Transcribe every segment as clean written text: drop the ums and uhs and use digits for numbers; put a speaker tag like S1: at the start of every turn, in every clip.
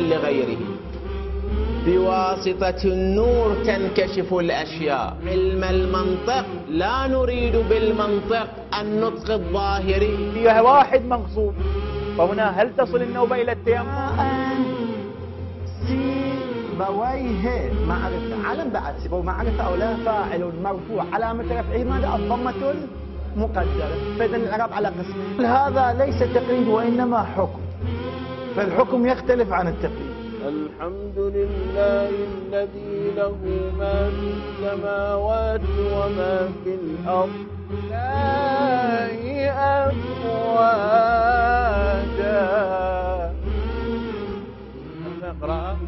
S1: لغيره. بواسطة النور تنكشف الأشياء. علم المنطق لا نريد بالمنطق النطق الظاهري.
S2: فيها واحد مغصوب، فهنا هل تصل النوبة إلى التيمم؟
S3: سيبويه معرفة، علم بعد سيبويه معرفة أو لا، فاعل مرفوع علامة رفعه ماذا؟ الضمة المقدرة. فإذا الإعراب على قسمين. هذا ليس تقييد وإنما حكم، فالحكم يختلف عن التقييد.
S1: الحمد لله الذي له ما في السماوات وما في الأرض لا أفواجا. نقرأ.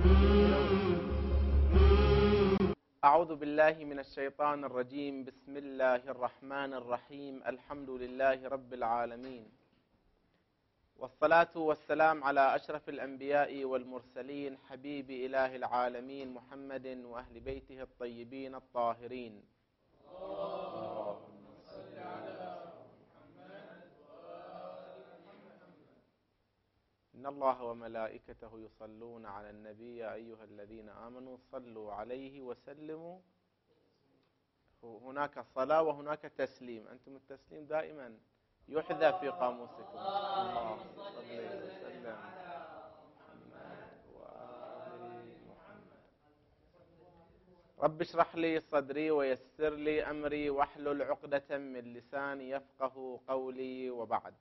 S1: أعوذ بالله من الشيطان الرجيم. بسم الله الرحمن الرحيم. الحمد لله رب العالمين، والصلاة والسلام على أشرف الأنبياء والمرسلين، حبيب إله العالمين محمد وأهل بيته الطيبين الطاهرين. اللهم صل على محمد وآل محمد. إن الله وملائكته يصلون على النبي يا أيها الذين آمنوا صلوا عليه وسلموا. هناك صلاة وهناك تسليم، أنتم التسليم دائما يحذى في قاموسكم. اللهم صل وسلم على محمد وآل محمد. رب اشرح لي صدري ويسر لي أمري واحلل عقدة من لساني يفقه قولي. وبعد.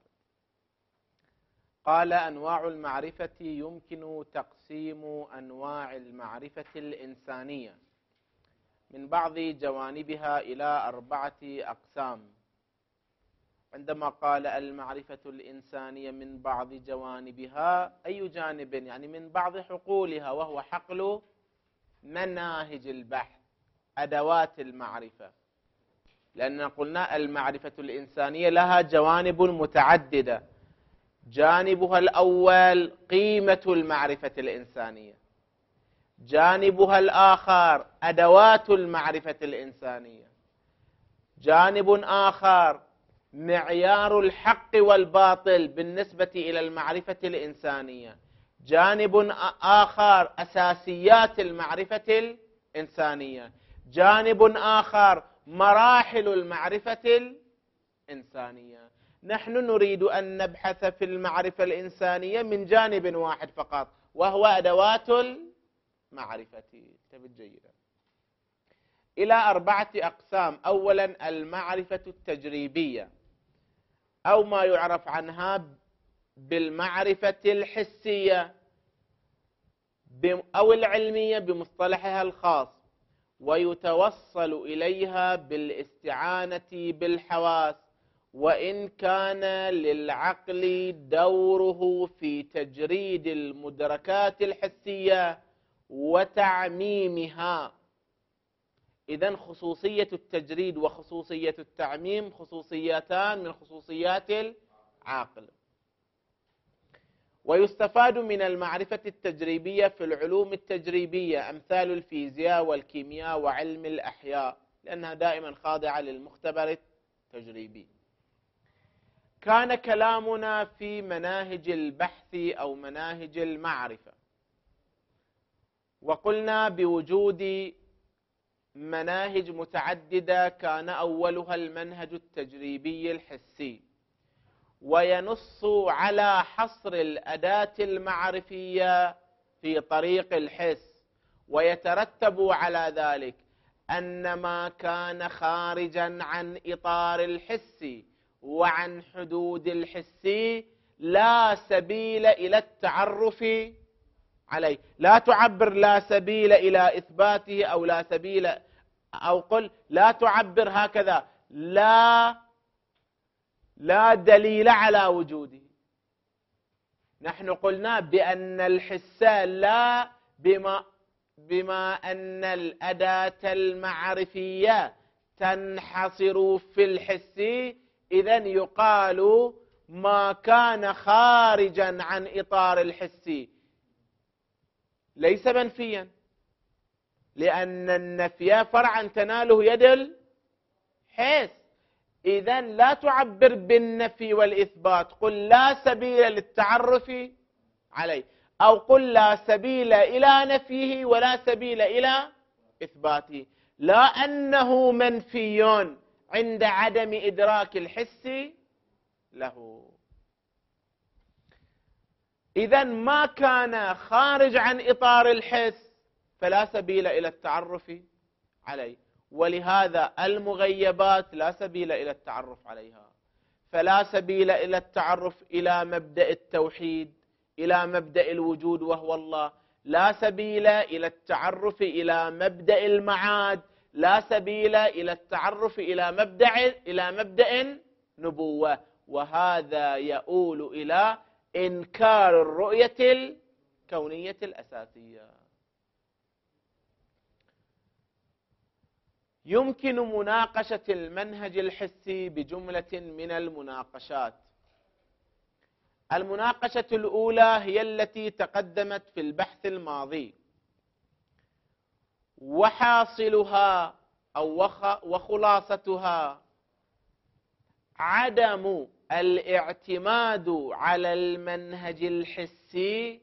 S1: قال: أنواع المعرفة. يمكن تقسيم أنواع المعرفة الإنسانية من بعض جوانبها إلى 4 أقسام. عندما قال المعرفة الإنسانية من بعض جوانبها، أي جانب؟ يعني من بعض حقولها، وهو حقل مناهج البحث، أدوات المعرفة. لأننا قلنا المعرفة الإنسانية لها جوانب متعددة. جانبها الأول قيمة المعرفة الإنسانية، جانبها الآخر أدوات المعرفة الإنسانية، جانب آخر معيار الحق والباطل بالنسبة إلى المعرفة الإنسانية، جانب آخر أساسيات المعرفة الإنسانية، جانب آخر مراحل المعرفة الإنسانية. نحن نريد أن نبحث في المعرفة الإنسانية من جانب واحد فقط، وهو أدوات المعرفة. انتبه جيدا. إلى 4 أقسام. أولا المعرفة التجريبية، أو ما يعرف عنها بالمعرفة الحسية أو العلمية بمصطلحها الخاص، ويتوصل إليها بالاستعانة بالحواس، وإن كان للعقل دوره في تجريد المدركات الحسية وتعميمها. إذن خصوصية التجريد وخصوصية التعميم خصوصيتان من خصوصيات العقل. ويستفاد من المعرفة التجريبية في العلوم التجريبية، أمثال الفيزياء والكيمياء وعلم الأحياء، لأنها دائما خاضعة للمختبر التجريبي. كان كلامنا في مناهج البحث أو مناهج المعرفة، وقلنا بوجود مناهج متعددة كان أولها المنهج التجريبي الحسي، وينص على حصر الأداة المعرفية في طريق الحس، ويترتب على ذلك أن ما كان خارجا عن إطار الحس وعن حدود الحس لا سبيل إلى التعرف عليه. لا تعبر لا سبيل إلى إثباته، أو لا سبيل، أو قل لا تعبر هكذا لا دليل على وجوده. نحن قلنا بأن الحس لا بما أن الأداة المعرفية تنحصر في الحس، إذن يقال ما كان خارجا عن إطار الحس ليس منفيا، لأن النفي فرعا تناله يد الحس. إذن لا تعبر بالنفي والإثبات، قل لا سبيل للتعرف عليه. أو قل لا سبيل إلى نفيه ولا سبيل إلى إثباته، لا أنه منفي عند عدم إدراك الحس له. إذن ما كان خارج عن إطار الحس فلا سبيل إلى التعرف عليه، ولهذا المغيبات لا سبيل إلى التعرف عليها، فلا سبيل إلى التعرف إلى مبدأ التوحيد، إلى مبدأ الوجود وهو الله، لا سبيل إلى التعرف إلى مبدأ المعاد، لا سبيل إلى التعرف إلى مبدأ نبوة، وهذا يؤول إلى إنكار الرؤية الكونية الأساسية. يمكن مناقشة المنهج الحسي بجملة من المناقشات. المناقشة الأولى هي التي تقدمت في البحث الماضي، وحاصلها أو وخلاصتها عدم الاعتماد على المنهج الحسي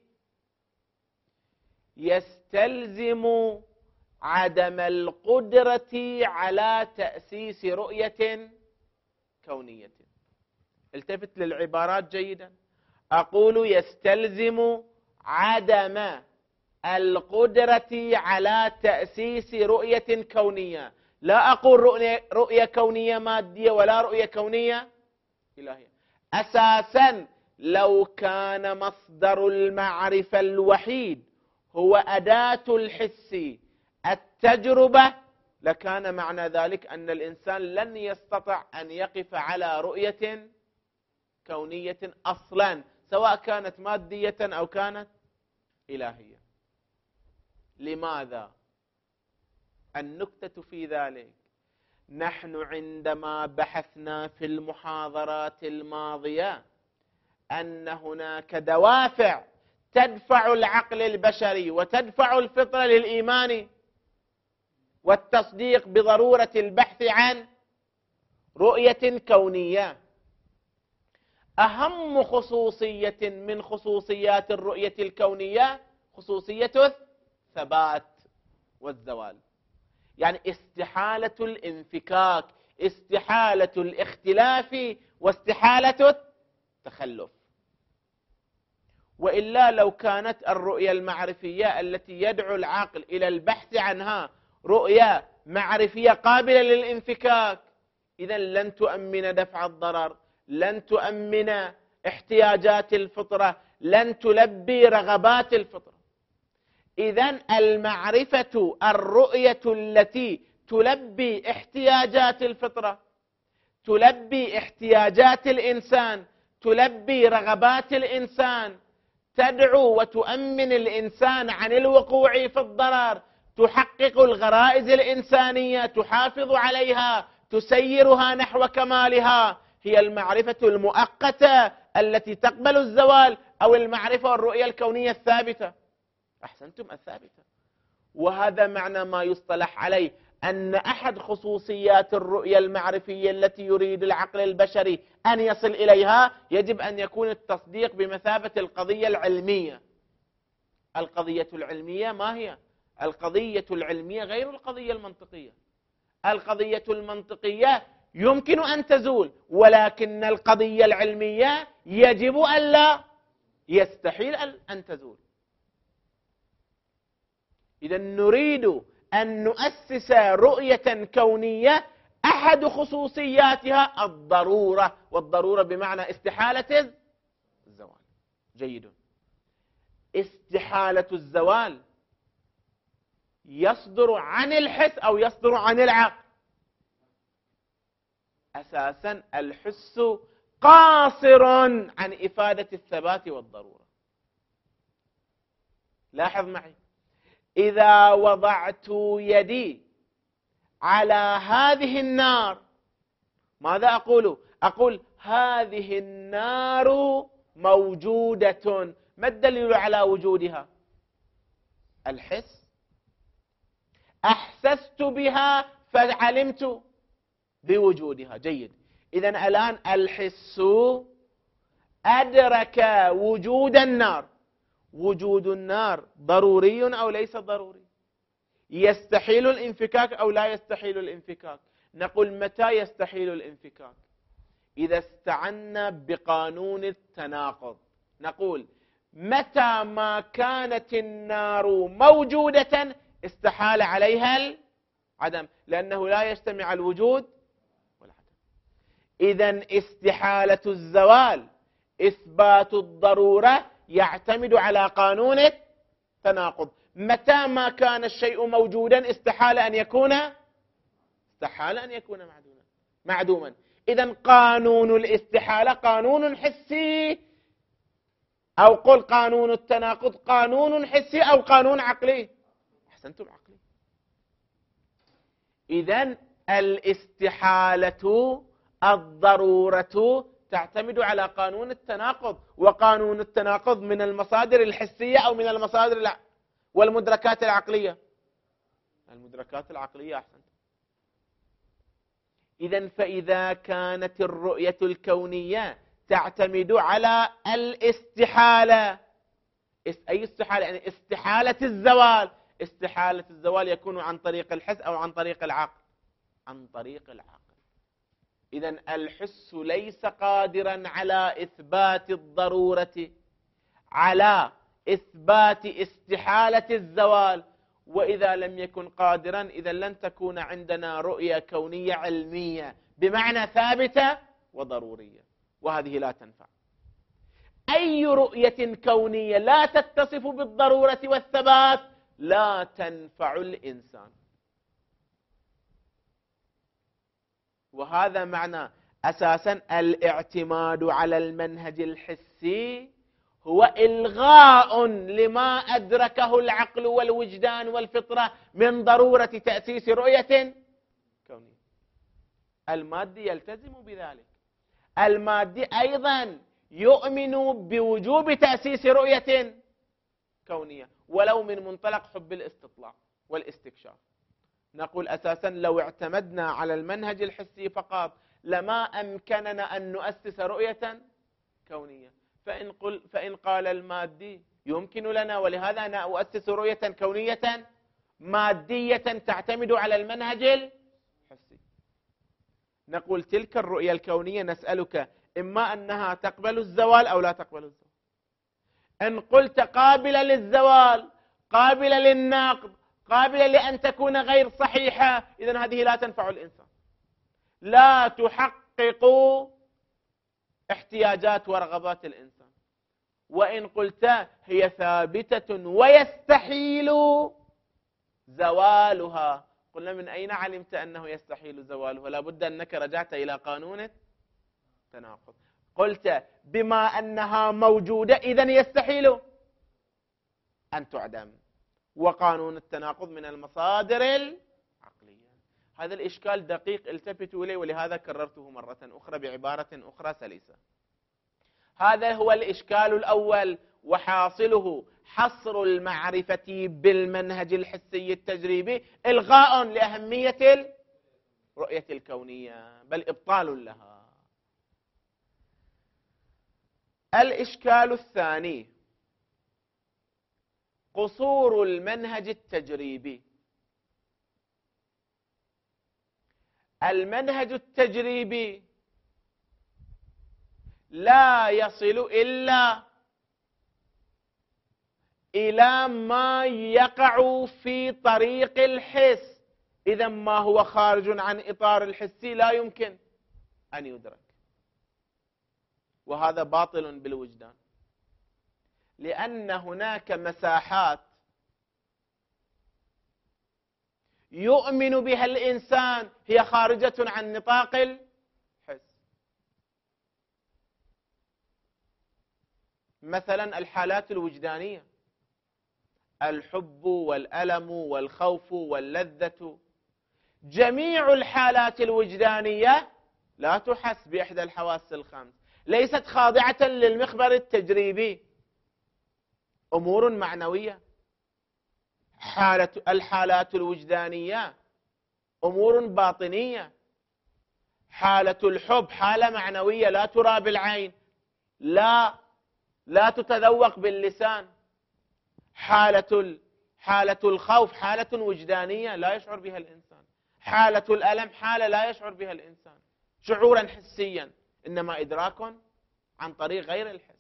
S1: يستلزم عدم القدرة على تأسيس رؤية كونية. التفت للعبارات جيدا. أقول يستلزم عدم القدرة على تأسيس رؤية كونية، لا أقول رؤية كونية مادية ولا رؤية كونية إلهية. أساسا لو كان مصدر المعرفة الوحيد هو أداة الحس التجربة لكان معنى ذلك أن الإنسان لن يستطع أن يقف على رؤية كونية أصلا، سواء كانت مادية أو كانت إلهية. لماذا؟ النكتة في ذلك نحن عندما بحثنا في المحاضرات الماضية أن هناك دوافع تدفع العقل البشري وتدفع الفطرة للإيمان والتصديق بضرورة البحث عن رؤية كونية. أهم خصوصية من خصوصيات الرؤية الكونية خصوصية الثبات والزوال، يعني استحالة الانفكاك، استحالة الاختلاف، واستحالة التخلف. وإلا لو كانت الرؤية المعرفية التي يدعو العقل إلى البحث عنها رؤية معرفية قابلة للانفكاك، إذن لن تؤمن دفع الضرر، لن تؤمن احتياجات الفطرة، لن تلبي رغبات الفطرة. إذن المعرفة الرؤية التي تلبي احتياجات الفطرة، تلبي احتياجات الإنسان، تلبي رغبات الإنسان، تدعو وتؤمن الإنسان عن الوقوع في الضرر، تحقق الغرائز الإنسانية، تحافظ عليها، تسيرها نحو كمالها، هي المعرفة المؤقتة التي تقبل الزوال، أو المعرفة والرؤية الكونية الثابتة. أحسنتم، الثابتة. وهذا معنى ما يصطلح عليه أن أحد خصوصيات الرؤية المعرفية التي يريد العقل البشري أن يصل إليها يجب أن يكون التصديق بمثابة القضية العلمية. القضية العلمية ما هي؟ القضية العلمية غير القضية المنطقية. القضية المنطقية يمكن أن تزول، ولكن القضية العلمية يجب أن لا، يستحيل أن تزول. إذا نريد أن نؤسس رؤية كونية أحد خصوصياتها الضرورة، والضرورة بمعنى استحالة الزوال. جيد. استحالة الزوال يصدر عن الحس أو يصدر عن العقل؟ أساسا الحس قاصر عن إفادة الثبات والضرورة. لاحظ معي، إذا وضعت يدي على هذه النار ماذا أقول؟ أقول هذه النار موجودة. ما الدليل على وجودها؟ الحس. أحسست بها فعلمت بوجودها. جيد. إذن الآن الحس أدرك وجود النار، وجود النار ضروري أو ليس ضروري؟ يستحيل الانفكاك أو لا يستحيل الانفكاك؟ نقول متى يستحيل الانفكاك؟ إذا استعنا بقانون التناقض. نقول متى ما كانت النار موجودة استحال عليها العدم، لأنه لا يجتمع الوجود والعدم. إذن استحالة الزوال إثبات الضرورة يعتمد على قانون التناقض. متى ما كان الشيء موجودا استحال أن يكون معدوما. إذن قانون الاستحالة قانون حسي، أو قل قانون التناقض قانون حسي أو قانون عقلي. أحسنتم، عقلي. إذن الاستحالة الضرورة تعتمد على قانون التناقض، وقانون التناقض من المصادر الحسية أو من المصادر والمدركات العقلية. المدركات العقلية. أحسنتم. إذن فإذا كانت الرؤية الكونية تعتمد على الاستحالة. أي استحالة؟ يعني استحالة الزوال. استحالة الزوال يكون عن طريق الحس أو عن طريق العقل؟ عن طريق العقل. إذن الحس ليس قادرا على إثبات الضرورة، على إثبات استحالة الزوال. وإذا لم يكن قادرا إذا لن تكون عندنا رؤية كونية علمية بمعنى ثابتة وضرورية، وهذه لا تنفع. أي رؤية كونية لا تتصف بالضرورة والثبات لا تنفع الإنسان. وهذا معنى أساسا الاعتماد على المنهج الحسي هو إلغاء لما أدركه العقل والوجدان والفطرة من ضرورة تأسيس رؤية كونية. المادي يلتزم بذلك. المادي أيضا يؤمن بوجوب تأسيس رؤية كونية، ولو من منطلق حب الاستطلاع والاستكشاف. نقول أساسا لو اعتمدنا على المنهج الحسي فقط لما أمكننا أن نؤسس رؤية كونية. فإن قال المادي يمكن لنا، ولهذا أنا أؤسس رؤية كونية مادية تعتمد على المنهج الحسي. نقول تلك الرؤية الكونية نسألك إما أنها تقبل الزوال أو لا تقبل الزوال. إن قلت قابلة للزوال، قابلة للنقد، قابلة لأن تكون غير صحيحة، إذن هذه لا تنفع الإنسان، لا تحقق احتياجات ورغبات الإنسان. وإن قلت هي ثابتة ويستحيل زوالها، قلنا من أين علمت أنه يستحيل زوالها؟ لابد أنك رجعت إلى قانون التناقض. قلت بما أنها موجودة إذن يستحيل أن تعدم، وقانون التناقض من المصادر العقلية. هذا الإشكال دقيق، التفتوا إليه، ولهذا كررته مرة أخرى بعبارة أخرى سلسة. هذا هو الإشكال الأول، وحاصله حصر المعرفة بالمنهج الحسي التجريبي إلغاء لأهمية الرؤية الكونية، بل إبطال لها. الإشكال الثاني قصور المنهج التجريبي. المنهج التجريبي لا يصل إلا إلى ما يقع في طريق الحس، إذا ما هو خارج عن إطار الحسي لا يمكن أن يدرك، وهذا باطل بالوجدان، لأن هناك مساحات يؤمن بها الإنسان هي خارجة عن نطاق الحس. مثلا الحالات الوجدانية، الحب والألم والخوف واللذة، جميع الحالات الوجدانية لا تحس بإحدى الحواس الخمس، ليست خاضعة للمخبر التجريبي، أمور معنوية. الحالات الوجدانية أمور باطنية. حالة الحب حالة معنوية لا ترى بالعين، لا تتذوق باللسان، حالة الخوف حالة وجدانية لا يشعر بها الإنسان، حالة الألم حالة لا يشعر بها الإنسان شعورا حسيا، إنما إدراك عن طريق غير الحس.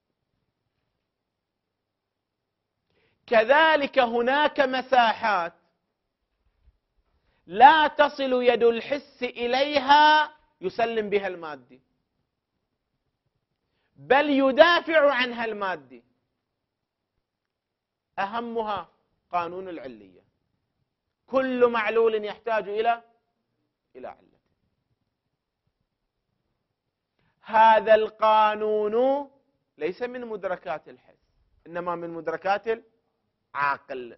S1: كذلك هناك مساحات لا تصل يد الحس إليها يسلم بها المادي، بل يدافع عنها المادي. أهمها قانون العلية، كل معلول يحتاج إلى علة. هذا القانون ليس من مدركات الحس، إنما من مدركات العقل.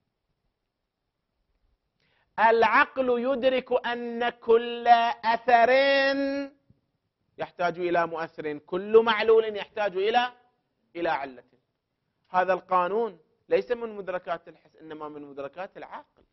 S1: العقل يدرك أن كل أثر يحتاج إلى مؤثر، كل معلول يحتاج إلى علة. هذا القانون ليس من مدركات الحس، إنما من مدركات العقل.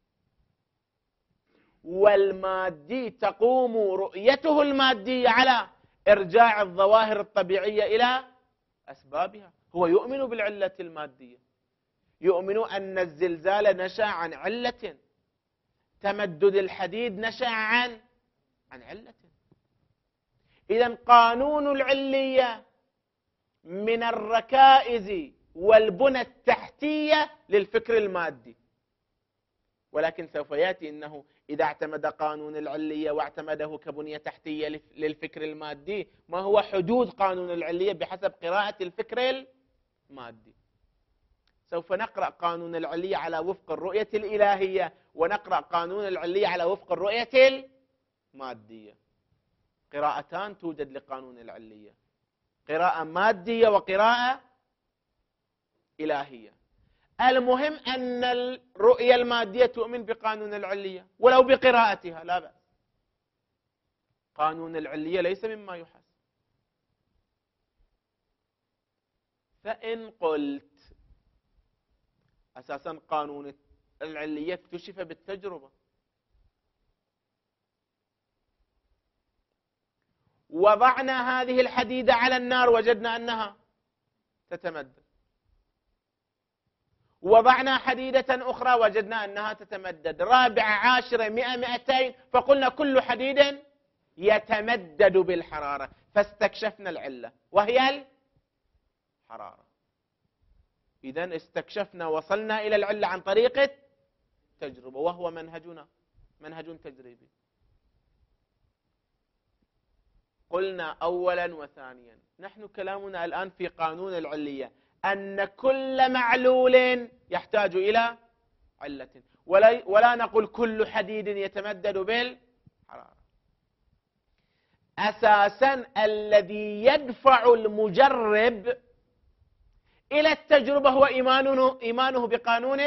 S1: والمادي تقوم رؤيته المادية على إرجاع الظواهر الطبيعية إلى أسبابها. هو يؤمن بالعلة المادية، يؤمن أن الزلزال نشأ عن علة، تمدد الحديد نشأ عن علة. إذن قانون العلية من الركائز والبنى التحتية للفكر المادي. ولكن سوف يأتي أنه إذا اعتمد قانون العلية واعتمده كبنية تحتية للفكر المادي، ما هو حدود قانون العلية بحسب قراءة الفكر المادي. سوف نقرأ قانون العلية على وفق الرؤية الإلهية، ونقرأ قانون العلية على وفق الرؤية المادية. قراءتان توجد لقانون العلية، قراءة مادية وقراءة إلهية. المهم أن الرؤية المادية تؤمن بقانون العلية ولو بقراءتها لا بأس. قانون العلية ليس مما يحس. فإن قلت أساسا قانون العلية اكتشف بالتجربة، وضعنا هذه الحديدة على النار وجدنا أنها تتمدد، وضعنا حديدة أخرى وجدنا أنها تتمدد، رابعة عاشرة 100 200، فقلنا كل حديد يتمدد بالحرارة، فاستكشفنا العلة وهي الحرارة. إذن استكشفنا، وصلنا إلى العلة عن طريق التجربة، وهو منهجنا منهج تجريبي. قلنا أولا وثانيا، نحن كلامنا الآن في قانون العلية أن كل معلول يحتاج إلى علة، ولا نقول كل حديد يتمدد بالحرارة. أساسا الذي يدفع المجرب إلى التجربة هو إيمانه بقانون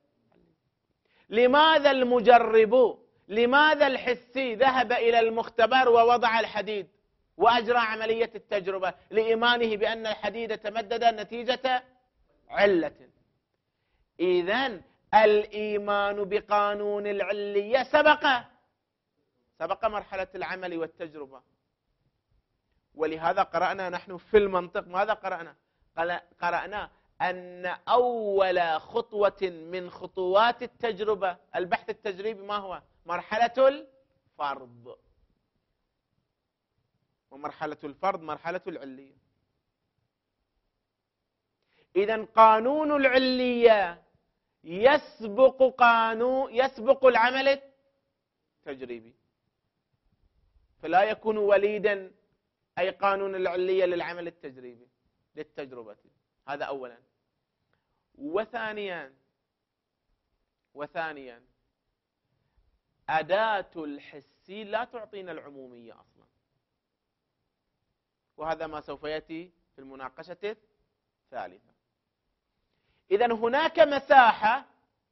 S1: لماذا المجرب، لماذا الحسي ذهب إلى المختبر ووضع الحديد وأجرى عملية التجربة؟ لإيمانه بأن الحديد تمدد نتيجة علة. إذن الإيمان بقانون العلية سبق مرحلة العمل والتجربة. ولهذا قرأنا نحن في المنطق، ماذا قرأنا؟ قرأنا أن أول خطوة من خطوات التجربة البحث التجريبي ما هو؟ مرحلة الفرض، ومرحلة الفرض مرحلة العلية. إذن قانون العلية يسبق العمل التجريبي، فلا يكون وليدا أي قانون العلية للعمل التجريبي للتجربة. هذا أولا. وثانيا أداة الحس لا تعطينا العمومية أصلا، وهذا ما سوف يأتي في المناقشة الثالثة. إذن هناك مساحة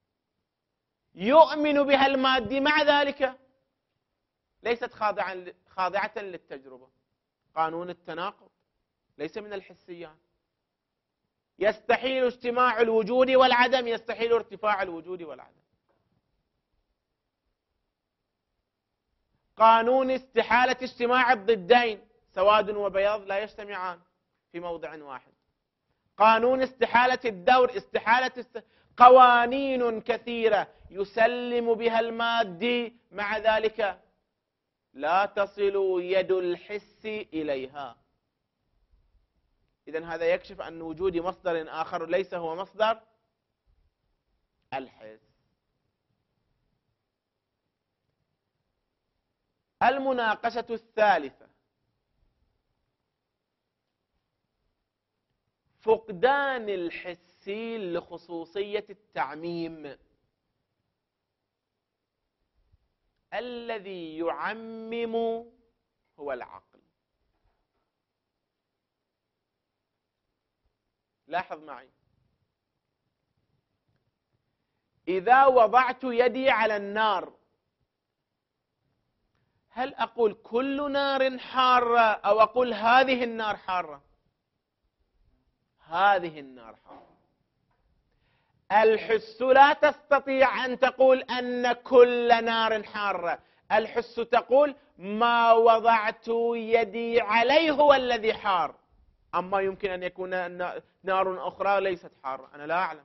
S1: يؤمن بها المادي، مع ذلك ليست خاضعة للتجربة. قانون التناقض ليس من الحسيات. يستحيل اجتماع الوجود والعدم، يستحيل ارتفاع الوجود والعدم. قانون استحالة اجتماع الضدين، سواد وبياض لا يجتمعان في موضع واحد. قانون استحالة الدور، قوانين كثيرة يسلم بها المادي، مع ذلك لا تصل يد الحس إليها. إذن هذا يكشف عن وجود مصدر آخر ليس هو مصدر الحس. المناقشة الثالثة: فقدان الحس لخصوصية التعميم. الذي يعمم هو العقل. لاحظ معي، إذا وضعت يدي على النار، هل أقول كل نار حارة أو أقول هذه النار حارة؟ هذه النار حارة. الحس لا تستطيع أن تقول أن كل نار حارة، الحس تقول ما وضعت يدي عليه هو الذي حار. أما يمكن أن يكون نار أخرى ليست حارة، أنا لا أعلم.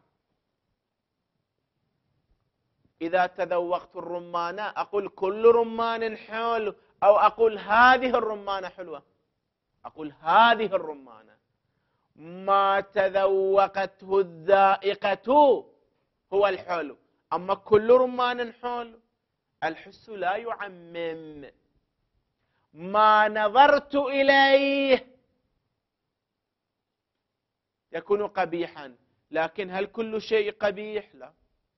S1: إذا تذوقت الرمانة أقول كل رمان حلو أو أقول هذه الرمانة حلوة؟ أقول هذه الرمانة. ما تذوقته الذائقة هو الحلو، أما كل رمان حلو. الحس لا يعمم. ما نظرت إليه يكون قبيحا، لكن هل كل شيء قبيح؟ لا.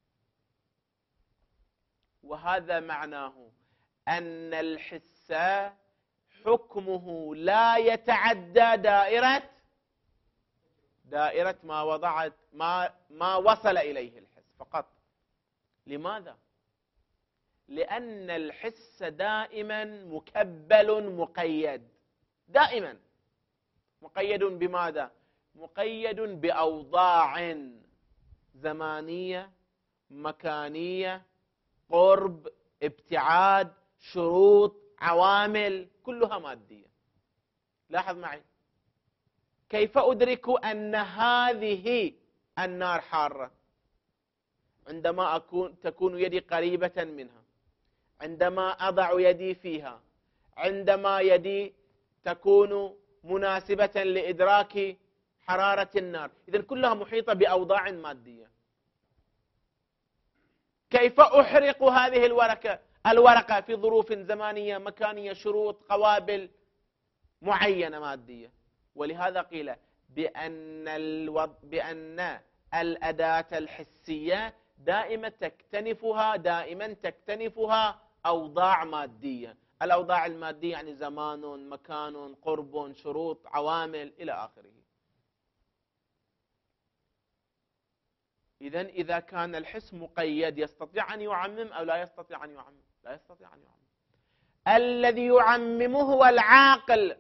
S1: وهذا معناه أن الحس حكمه لا يتعدى دائرة ما وصل إليه الحس فقط. لماذا؟ لأن الحس دائما مكبل مقيد. دائما مقيد بماذا؟ مقيد بأوضاع زمانية، مكانية، قرب، ابتعاد، شروط، عوامل، كلها مادية. لاحظ معي، كيف أدرك أن هذه النار حارة؟ عندما تكون يدي قريبة منها، عندما أضع يدي فيها، عندما يدي تكون مناسبة لإدراك حرارة النار. إذن كلها محيطة بأوضاع مادية. كيف أحرق هذه الورقة في ظروف زمانية، مكانية، شروط، قوابل معينة مادية. ولهذا قيل بأن الأداة الحسية دائما تكتنفها أوضاع مادية. الأوضاع المادية يعني زمان، مكان، قرب، شروط، عوامل إلى آخره. إذن إذا كان الحس مقيد يستطيع أن يعمم أو لا يستطيع أن يعمم؟ لا يستطيع أن يعمم. الذي يعمم هو العاقل.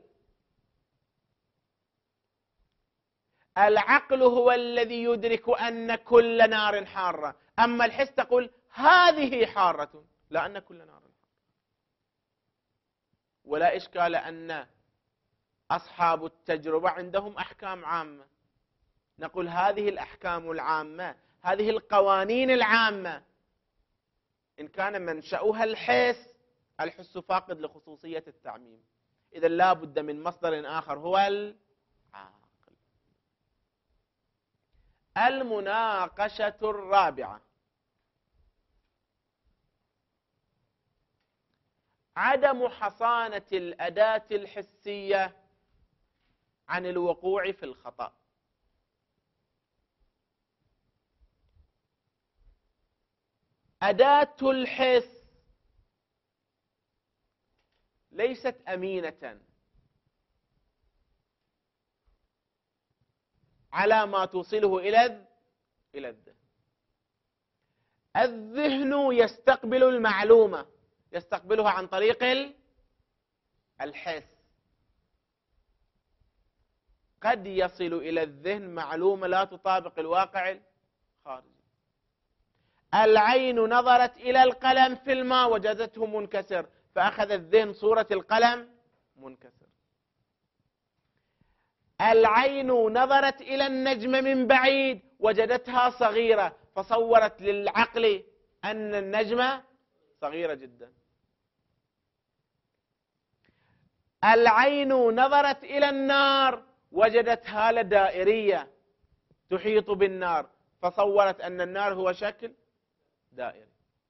S1: العقل هو الذي يدرك أن كل نار حارة، أما الحس تقول هذه حارة، لا أن كل نار حارة. ولا إشكال أن أصحاب التجربة عندهم أحكام عامة، نقول هذه الأحكام العامة، هذه القوانين العامة، إن كان منشأها الحس فاقد لخصوصية التعميم، إذا لا بد من مصدر آخر هو العاقل. المناقشة الرابعة: عدم حصانة الأداة الحسية عن الوقوع في الخطأ. أداة الحس ليست أمينة على ما توصله إلى الذهن. الذهن يستقبل المعلومة، يستقبلها عن طريق الحس. قد يصل إلى الذهن معلومة لا تطابق الواقع الخارجي. العين نظرت إلى القلم في الماء وجدته منكسر، فأخذ الذهن صورة القلم منكسر. العين نظرت إلى النجم من بعيد وجدتها صغيرة، فصورت للعقل أن النجمة صغيرة جدا. العين نظرت إلى النار وجدت هالة دائرية تحيط بالنار، فصورت أن النار هو شكل دائري.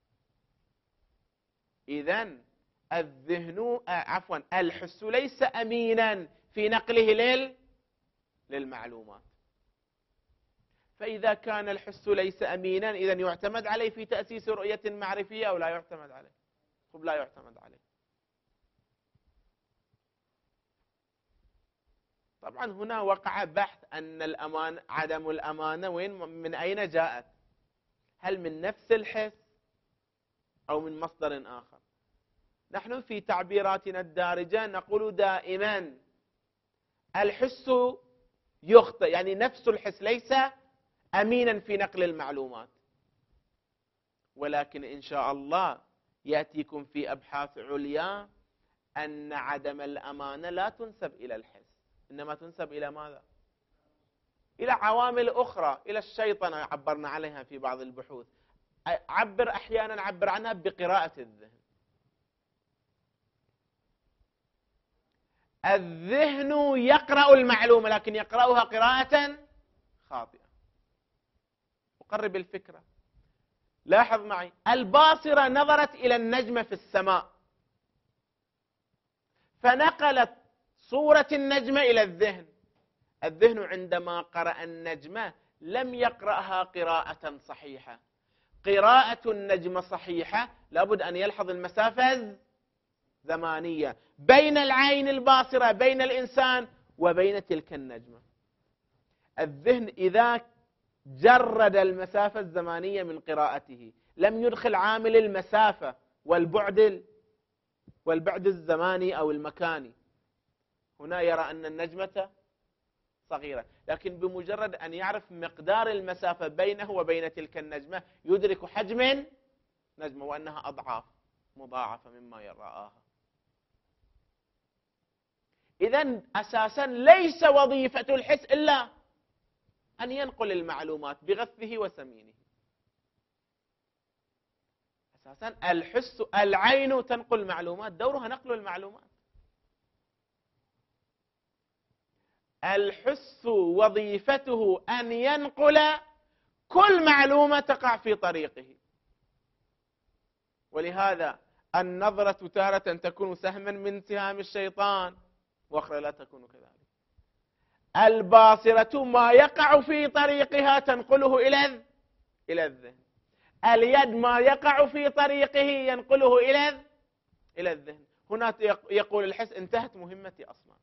S1: إذن الحس ليس أمينا في نقله للمعلومات. فإذا كان الحس ليس أمينا، إذن يعتمد عليه في تأسيس رؤية معرفية أو لا يعتمد عليه؟ لا يعتمد عليه. طبعا هنا وقع بحث أن عدم الأمانة من أين جاءت؟ هل من نفس الحس أو من مصدر آخر؟ نحن في تعبيراتنا الدارجة نقول دائما الحس يخطئ، يعني نفس الحس ليس أمينا في نقل المعلومات، ولكن إن شاء الله يأتيكم في أبحاث عليا أن عدم الأمانة لا تنسب إلى الحس، إنما تنسب إلى ماذا؟ إلى عوامل أخرى، إلى الشيطنة عبرنا عليها في بعض البحوث. أحيانا عبر عنها بقراءة الذهن. الذهن يقرأ المعلومة لكن يقرأها قراءة خاطئة. أقرب الفكرة. لاحظ معي، الباصرة نظرت إلى النجم في السماء فنقلت صورة النجم إلى الذهن. الذهن عندما قرأ النجم لم يقرأها قراءة صحيحة. قراءة النجم صحيحة لابد أن يلحظ المسافة الزمانية بين العين الباصرة، بين الإنسان وبين تلك النجمة. الذهن إذا جرد المسافة الزمانية من قراءته، لم يدخل عامل المسافة والبعد الزماني أو المكاني، هنا يرى أن النجمة صغيرة، لكن بمجرد أن يعرف مقدار المسافة بينه وبين تلك النجمة يدرك حجم نجمة وأنها أضعاف مضاعفة مما يراها. إذن أساسا ليس وظيفة الحس إلا أن ينقل المعلومات بغثه وسمينه. أساسا العين تنقل المعلومات، دورها نقل المعلومات. الحس وظيفته أن ينقل كل معلومة تقع في طريقه. ولهذا النظرة تارة تكون سهما من سهام الشيطان وأخرى لا تكون كذلك. الباصرة ما يقع في طريقها تنقله إلى الذهن. اليد ما يقع في طريقه ينقله إلى الذهن. هنا يقول الحس انتهت مهمتي أصلا.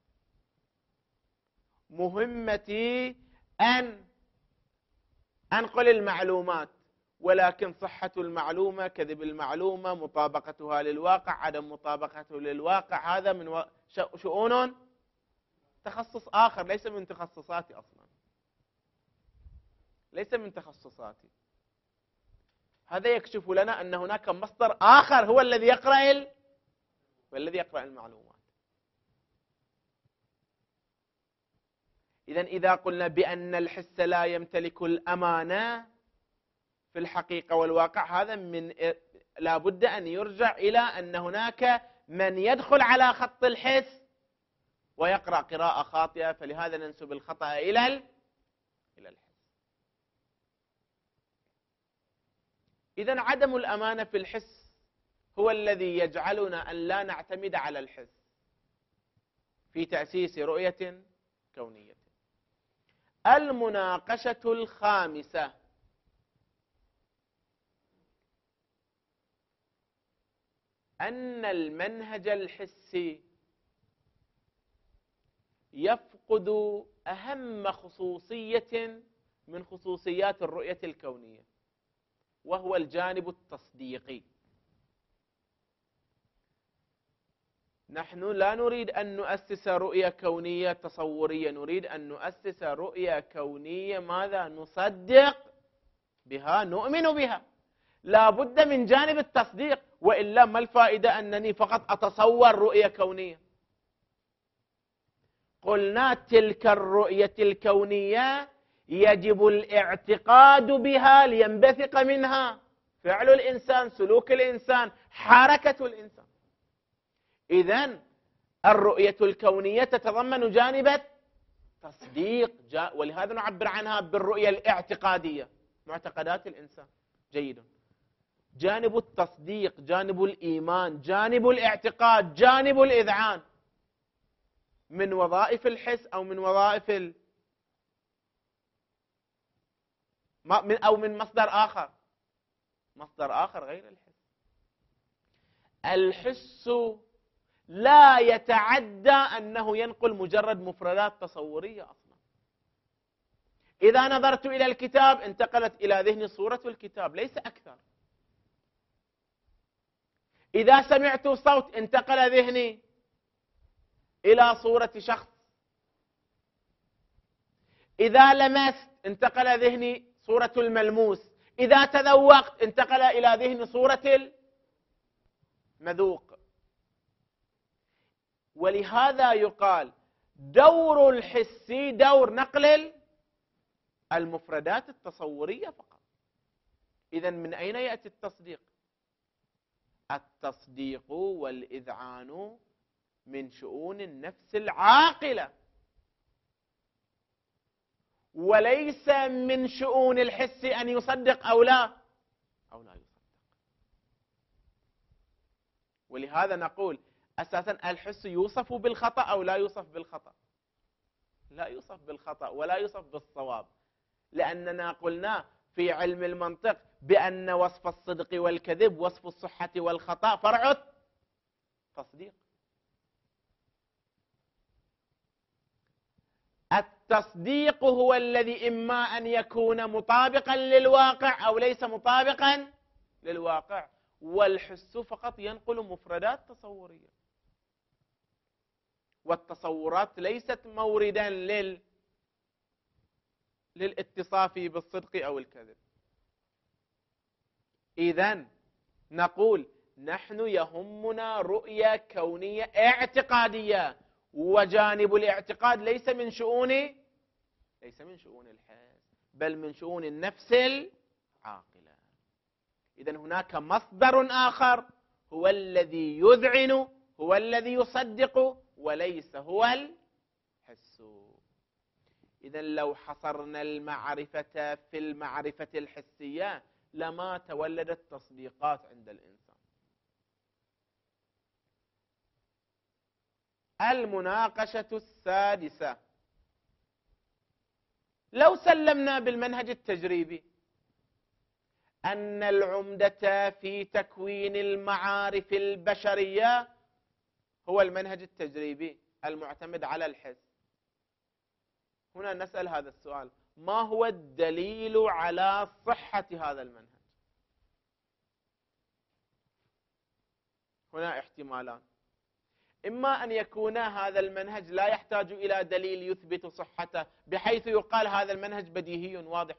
S1: مهمتي أن أنقل المعلومات، ولكن صحة المعلومة، كذب المعلومة، مطابقتها للواقع، عدم مطابقته للواقع، هذا من شؤون تخصص آخر ليس من تخصصاتي أصلا، ليس من تخصصاتي. هذا يكشف لنا أن هناك مصدر آخر هو الذي يقرأ المعلومات. إذا قلنا بأن الحس لا يمتلك الأمانة في الحقيقة والواقع، هذا لا بد أن يرجع إلى أن هناك من يدخل على خط الحس ويقرأ قراءة خاطئة، فلهذا ننسب الخطأ إلى الحس. إذن عدم الأمانة في الحس هو الذي يجعلنا أن لا نعتمد على الحس في تأسيس رؤية كونية. المناقشة الخامسة: أن المنهج الحسي يفقد أهم خصوصية من خصوصيات الرؤية الكونية، وهو الجانب التصديقي. نحن لا نريد أن نؤسس رؤية كونية تصورية، نريد أن نؤسس رؤية كونية ماذا؟ نصدق بها، نؤمن بها. لا بد من جانب التصديق، وإلا ما الفائدة أنني فقط أتصور رؤية كونية؟ قلنا تلك الرؤية الكونية يجب الاعتقاد بها لينبثق منها فعل الإنسان، سلوك الإنسان، حركة الإنسان. إذن الرؤية الكونية تتضمن جانب التصديق، ولهذا نعبر عنها بالرؤية الاعتقادية، معتقدات الإنسان. جيد. جانب التصديق، جانب الإيمان، جانب الاعتقاد، جانب الإذعان، من وظائف الحس أو من وظائف أو من مصدر آخر، مصدر آخر غير الحس. الحس لا يتعدى أنه ينقل مجرد مفردات تصورية أصلا. إذا نظرت إلى الكتاب انتقلت إلى ذهني صورة الكتاب، ليس أكثر. إذا سمعت صوت انتقل ذهني إلى صورة شخص. إذا لمست انتقل ذهني صورة الملموس. إذا تذوقت انتقل إلى ذهني صورة المذوق. ولهذا يقال دور الحسي دور نقل المفردات التصورية فقط. إذن من أين يأتي التصديق؟ التصديق والإذعان من شؤون النفس العاقلة، وليس من شؤون الحس أن يصدق أو لا يصدق. ولهذا نقول أساسا الحس يوصف بالخطأ أو لا يوصف بالخطأ؟ لا يوصف بالخطأ ولا يوصف بالصواب، لأننا قلنا في علم المنطق بأن وصف الصدق والكذب، وصف الصحة والخطأ، فرع التصديق. التصديق هو الذي إما أن يكون مطابقا للواقع أو ليس مطابقا للواقع، والحس فقط ينقل مفردات تصورية، والتصورات ليست موردا للاتصاف بالصدق أو الكذب. إذن نقول نحن يهمنا رؤية كونية اعتقادية، وجانب الاعتقاد ليس من شؤون الحس، بل من شؤون النفس العاقلة. إذن هناك مصدر آخر هو الذي يذعن، هو الذي يصدق، وليس هو الحس. إذن لو حصرنا المعرفة في المعرفة الحسية لما تولدت تصديقات عند الإنسان. المناقشة السادسة: لو سلمنا بالمنهج التجريبي أن العمدة في تكوين المعارف البشرية هو المنهج التجريبي المعتمد على الحس، هنا نسأل هذا السؤال: ما هو الدليل على صحة هذا المنهج؟ هنا احتمالان: إما أن يكون هذا المنهج لا يحتاج إلى دليل يثبت صحته، بحيث يقال هذا المنهج بديهي واضح،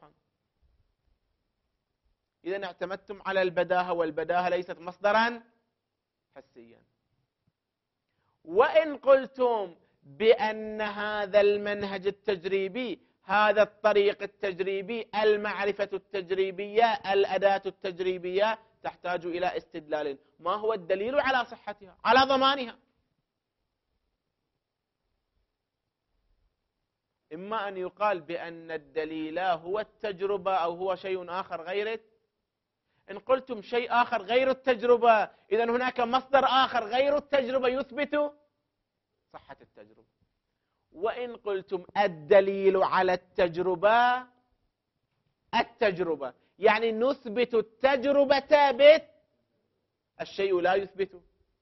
S1: إذا اعتمدتم على البداهة، والبداهة ليست مصدرا حسيا. وإن قلتم بأن هذا المنهج التجريبي، هذا الطريق التجريبي، المعرفة التجريبية، الأداة التجريبية تحتاج إلى استدلال، ما هو الدليل على صحتها، على ضمانها؟ إما أن يقال بأن الدليل هو التجربة أو هو شيء آخر غير. إن قلتم شيء آخر غير التجربة، إذن هناك مصدر آخر غير التجربة يثبت صحة التجربة. وإن قلتم الدليل على التجربة، يعني نثبت التجربة الشيء لا يثبته.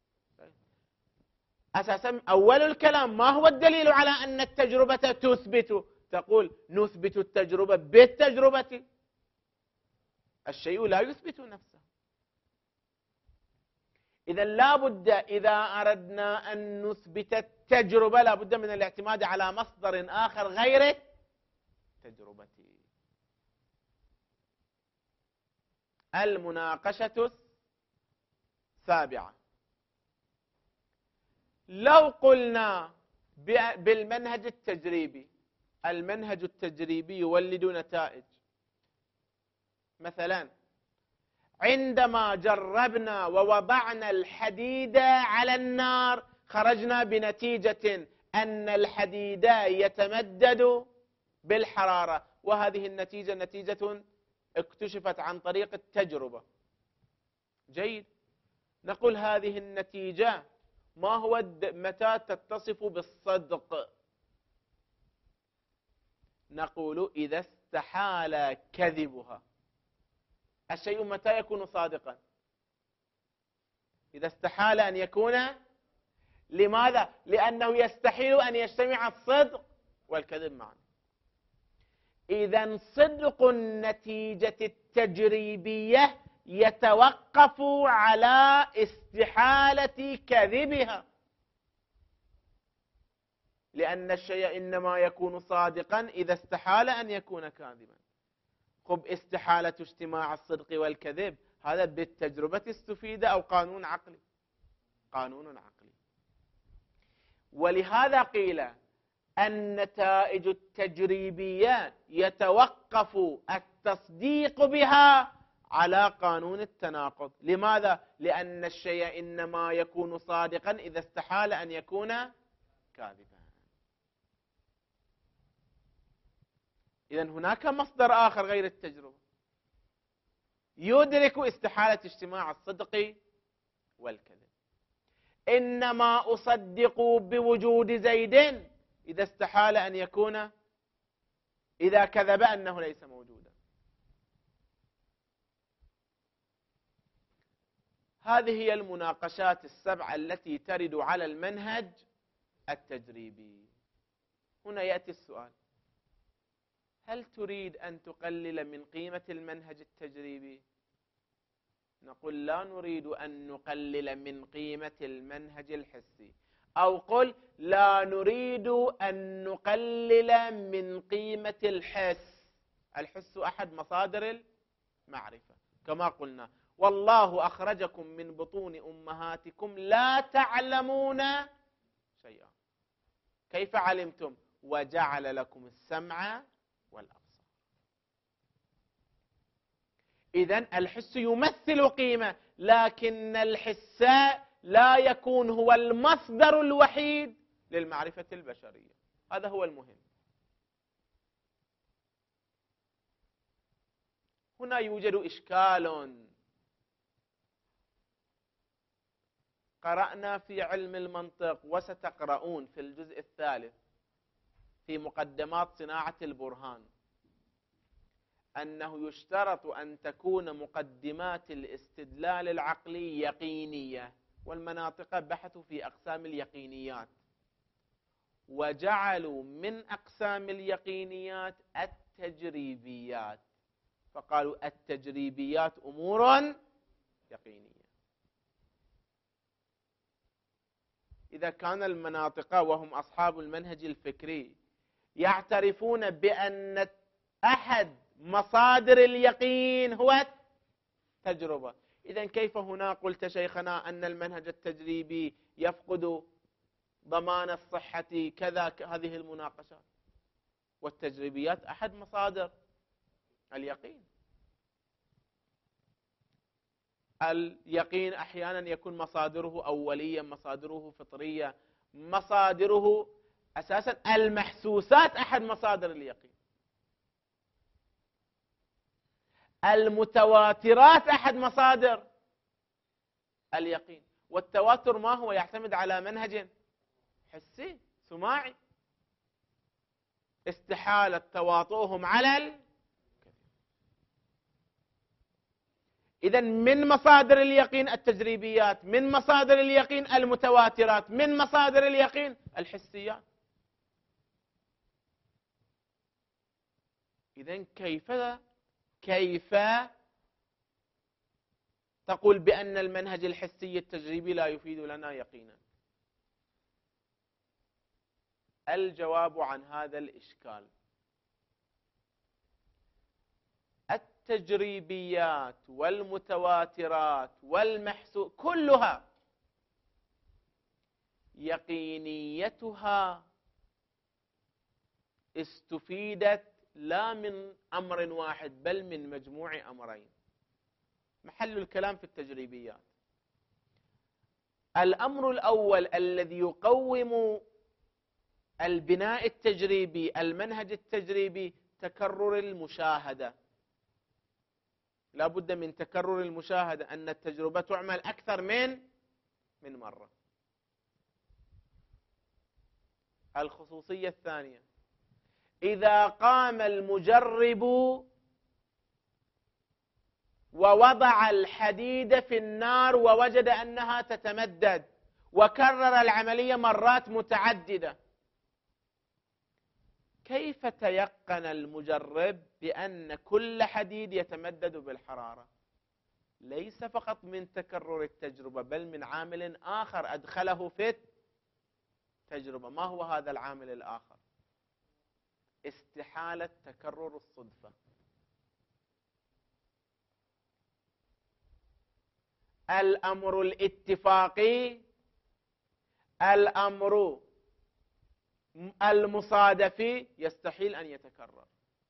S1: أساسا أول الكلام ما هو الدليل على أن التجربة تثبت؟ تقول نثبت التجربة بالتجربة، الشيء لا يثبت نفسه. إذا لا بد إذا أردنا أن نثبت التجربة لا بد من الاعتماد على مصدر آخر غير التجربة. المناقشة السابعة: لو قلنا بالمنهج التجريبي. المنهج التجريبي يولد نتائج. مثلا عندما جربنا ووضعنا الحديد على النار خرجنا بنتيجة أن الحديد يتمدد بالحرارة، وهذه النتيجة نتيجة اكتشفت عن طريق التجربة. جيد، نقول هذه النتيجة ما هو متى تتصف بالصدق؟ نقول إذا استحال كذبها. الشيء متى يكون صادقا؟ إذا استحال أن يكون. لماذا؟ لأنه يستحيل أن يجتمع الصدق والكذب معا. إذن صدق النتيجة التجريبية يتوقف على استحالة كذبها، لأن الشيء إنما يكون صادقا إذا استحال أن يكون كاذبا. خب استحالة اجتماع الصدق والكذب هذا بالتجربة استفيد أو قانون عقلي؟ قانون عقلي. ولهذا قيل النتائج التجريبية يتوقف التصديق بها على قانون التناقض. لماذا؟ لأن الشيء إنما يكون صادقا إذا استحال أن يكون كاذبا. إذن هناك مصدر آخر غير التجربة يدرك استحالة اجتماع الصدق والكذب. إنما أصدق بوجود زيد إذا استحال أن يكون، إذا كذب أنه ليس موجودا. هذه هي المناقشات السبعة التي ترد على المنهج التجريبي. هنا يأتي السؤال: هل تريد أن تقلل من قيمة المنهج التجريبي؟ نقول لا نريد أن نقلل من قيمة المنهج الحسي، أو قل لا نريد أن نقلل من قيمة الحس. الحس أحد مصادر المعرفة، كما قلنا والله أخرجكم من بطون أمهاتكم لا تعلمون شيئا. كيف علمتم؟ وجعل لكم السمع والأبصار. إذن الحس يمثل قيمة، لكن الحس لا يكون هو المصدر الوحيد للمعرفة البشرية. هذا هو المهم. هنا يوجد إشكال. قرأنا في علم المنطق وستقرؤون في الجزء الثالث في مقدمات صناعة البرهان أنه يشترط أن تكون مقدمات الاستدلال العقلي يقينية، والمناطق بحثوا في أقسام اليقينيات وجعلوا من أقسام اليقينيات التجريبيات، فقالوا التجريبيات أمور يقينية. إذا كان المناطق وهم أصحاب المنهج الفكري يعترفون بأن أحد مصادر اليقين هو التجربة، إذن كيف هنا قلت شيخنا أن المنهج التجريبي يفقد ضمان الصحة كذا؟ هذه المناقشات. والتجريبيات أحد مصادر اليقين. اليقين أحيانا يكون مصادره أولية، مصادره فطرية، مصادره أساسا المحسوسات أحد مصادر اليقين، المتواترات أحد مصادر اليقين. والتواتر ما هو؟ يعتمد على منهج حسي سماعي، استحالة تواطؤهم على إذن من مصادر اليقين التجريبيات، من مصادر اليقين المتواترات، من مصادر اليقين الحسيات. إذن كيف تقول بأن المنهج الحسي التجريبي لا يفيد لنا يقينا؟ الجواب عن هذا الإشكال: التجريبيات والمتواترات والمحسوس كلها يقينيتها استفيدت لا من أمر واحد بل من مجموع أمرين. محل الكلام في التجريبيات. الأمر الأول الذي يقوم البناء التجريبي، المنهج التجريبي، تكرر المشاهدة. لا بد من تكرر المشاهدة، أن التجربة تعمل أكثر من مرة. الخصوصية الثانية: إذا قام المجرب ووضع الحديد في النار ووجد أنها تتمدد وكرر العملية مرات متعددة، كيف تيقن المجرب بأن كل حديد يتمدد بالحرارة؟ ليس فقط من تكرر التجربة بل من عامل آخر أدخله في التجربة. ما هو هذا العامل الآخر؟ استحالة تكرر الصدفة. الأمر الاتفاقي، الأمر المصادفي يستحيل أن يتكرر.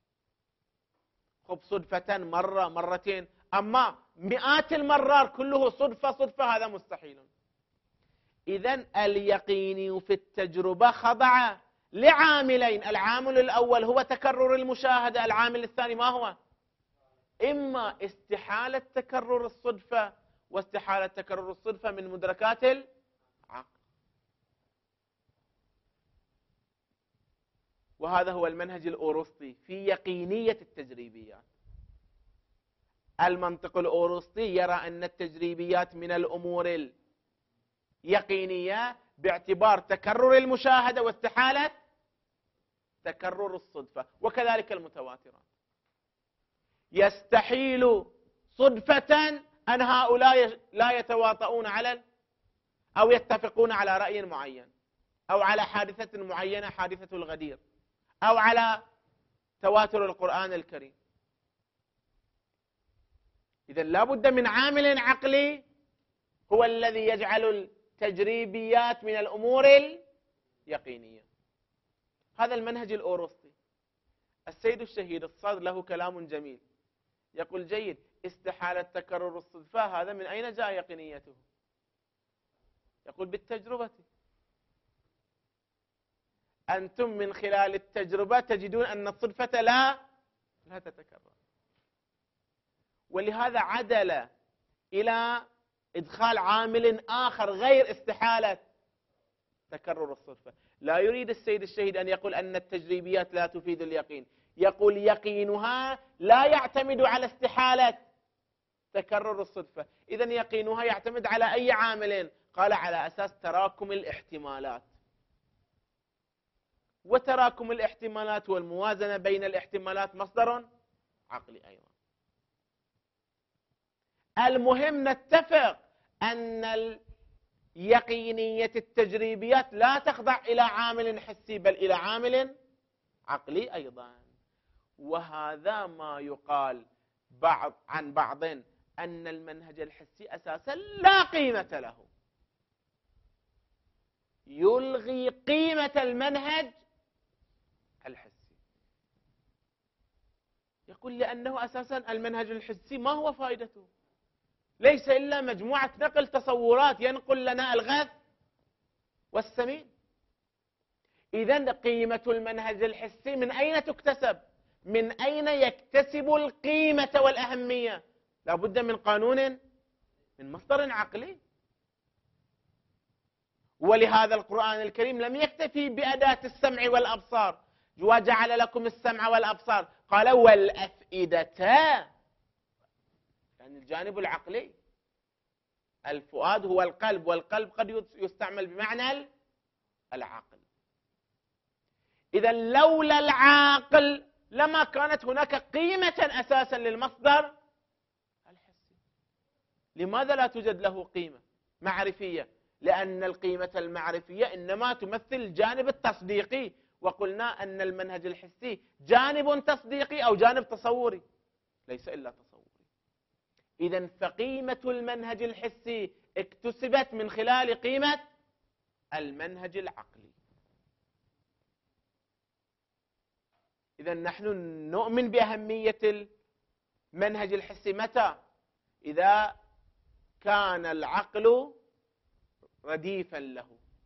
S1: خب صدفة مرة مرتين، أما مئات المرات كله صدفة هذا مستحيل. إذن اليقيني في التجربة خضع لعاملين: العامل الأول هو تكرر المشاهدة، العامل الثاني ما هو؟ إما استحالة تكرر الصدفة، واستحالة تكرر الصدفة من مدركات العقل. وهذا هو المنهج الأوروسطي في يقينية التجريبيات. المنطق الأوروسطي يرى أن التجريبيات من الأمور اليقينية باعتبار تكرر المشاهدة واستحالة تكرر الصدفة، وكذلك المتواترات. يستحيل صدفة أن هؤلاء لا يتواطؤون على أو يتفقون على رأي معين، أو على حادثة معينة، حادثة الغدير، أو على تواتر القرآن الكريم. إذن لا بد من عامل عقلي هو الذي يجعل التجريبيات من الأمور اليقينية. هذا المنهج الأوروسطي. السيد الشهيد الصدر له كلام جميل، يقول: جيد، استحالة تكرر الصدفة، هذا من أين جاء يقينيته؟ يقول: بالتجربة. أنتم من خلال التجربة تجدون أن الصدفة لا تتكرر. ولهذا عدل إلى إدخال عامل آخر غير استحالة تكرر الصدفة. لا يريد السيد الشهيد أن يقول أن التجريبيات لا تفيد اليقين، يقول يقينها لا يعتمد على استحالة تكرر الصدفة. إذن يقينها يعتمد على أي عامل؟ قال: على أساس تراكم الاحتمالات. وتراكم الاحتمالات والموازنة بين الاحتمالات مصدر عقلي أيضا. المهم نتفق أن اليقينية التجريبيات لا تخضع إلى عامل حسي بل إلى عامل عقلي أيضا. وهذا ما يقال عن بعض أن المنهج الحسي أساسا لا قيمة له، يلغي قيمة المنهج الحسي. يقول لأنه أساسا المنهج الحسي ما هو فائدته؟ ليس إلا مجموعة نقل تصورات ينقل لنا الغث والسمين. إذن قيمة المنهج الحسي من أين تكتسب؟ من أين يكتسب القيمة والأهمية؟ لا بد من قانون، من مصدر عقلي. ولهذا القرآن الكريم لم يكتفي بأداة السمع والأبصار، وجعل لكم السمع والأبصار، قال: والأفئدة، يعني الجانب العقلي. الفؤاد هو القلب، والقلب قد يستعمل بمعنى العقل. إذا لولا العاقل لما كانت هناك قيمة أساسا للمصدر الحسي. لماذا لا توجد له قيمة معرفية؟ لأن القيمة المعرفية إنما تمثل الجانب التصديقي، وقلنا أن المنهج الحسي جانب تصديقي أو جانب تصوري، ليس إلا تصوري. إذن فقيمة المنهج الحسي اكتسبت من خلال قيمة المنهج العقلي. إذا نحن نؤمن بأهمية المنهج الحسي متى؟ إذا كان العقل رديفا له.